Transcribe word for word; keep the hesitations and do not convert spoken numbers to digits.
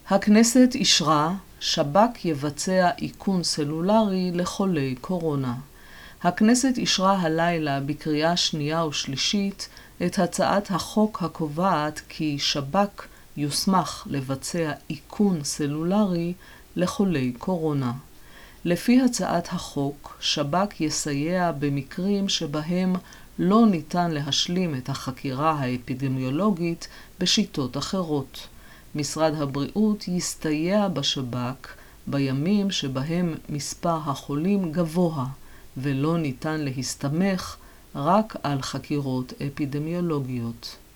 הכנסת אישרה, שב"כ יבצע איכון סלולרי לחולי קורונה. הכנסת אישרה הלילה בקריאה שנייה ושלישית את הצעת החוק הקובעת כי שב"כ יוסמך לבצע איכון סלולרי לחולי קורונה. לפי הצעת החוק, שב"כ יסייע במקרים שבהם לא ניתן להשלים את החקירה האפידמיולוגית בשיטות אחרות. משרד הבריאות יסתייע בשב"כ בימים שבהם מספר החולים גבוה ולא ניתן להסתמך רק על חקירות אפידמיולוגיות.